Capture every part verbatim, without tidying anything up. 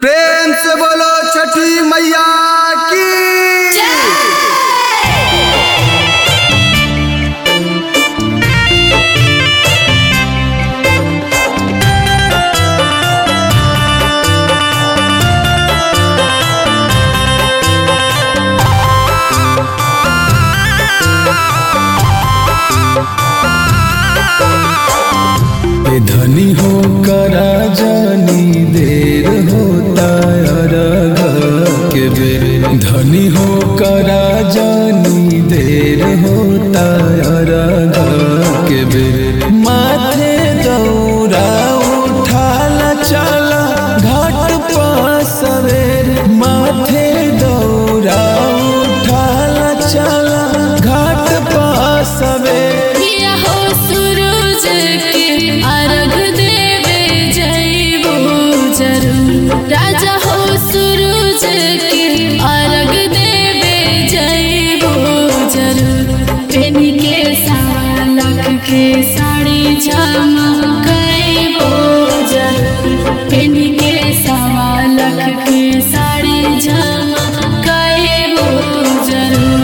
प्रेम से बोलो छठी मैया की धनी हो करा जानी देर होता अरग के बेर धनी हो करा जानी देर होता अरग के बेर माथे दौरा उठाला चला घाट पर सवेर माथे दौरा उठाला चला घाट पर सवेर राजा हो सूरज के अर्घ देवे जइबो जरूर पेनी के सालक के साड़ी झमकइबो जरूर पेनी के सालक के साड़ी झमकइबो जरूर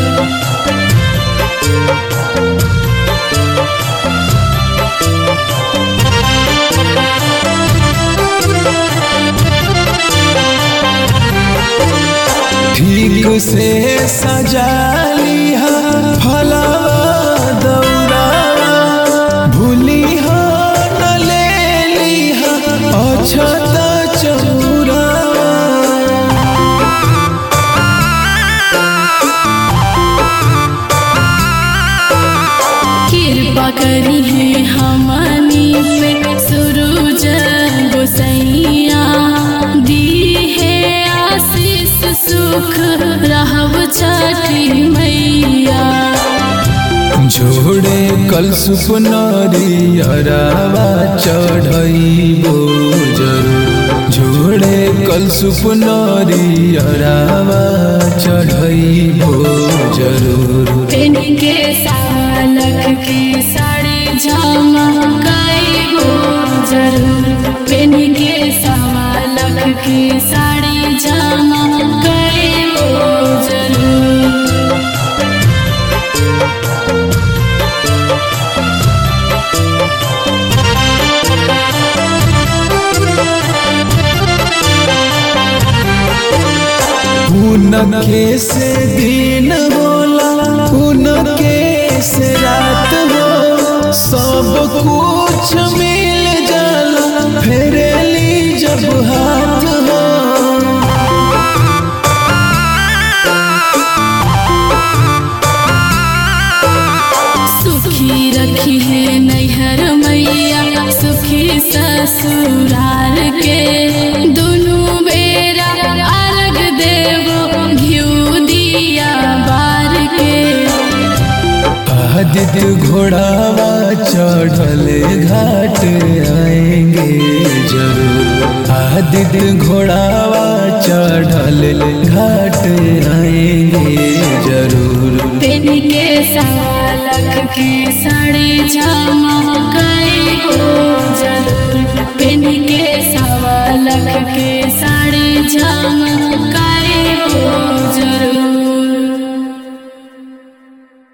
ठीक से सजा लिहा फलवा दौरा भूली हो न ले लिहा अछत चौरा कृपा करी है हमनी पे सूरज गोसैया दी है आशीष सुख रहब छठी मैया जोड़े कल सुपनारी अरावा चढ़इबो जरूर जोड़े कल सुपनारी अरावा चढ़इबो जरूर पेनी के सालक के साड़ी झमकइबो जरूर पेनी के सालक के साड़ी झमकइबो जरूर उनके से दिन होला उनके से रात हो सब कुछ मिल जाला फेरेली जब हाथ हो सुखी रखी है नैहर मैया सुखी ससुराल के दोनों बेरा अर्घ देवो घिउ दिया बार के आदित्य घोड़ावा चढ़ल घाट आएंगे जरूर आदित्य घोड़ावा चढ़ल घाट आएंगे जरूर पेनी के सालक के साड़ी झमक